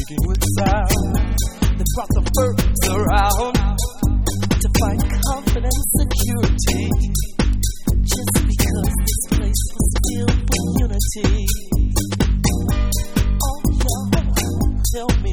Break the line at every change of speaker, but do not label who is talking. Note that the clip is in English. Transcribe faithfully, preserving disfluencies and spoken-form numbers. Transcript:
speaking with sound. They brought the birds around to find confidence, security. Just because this place was filled with unity. Oh, Lord, help me.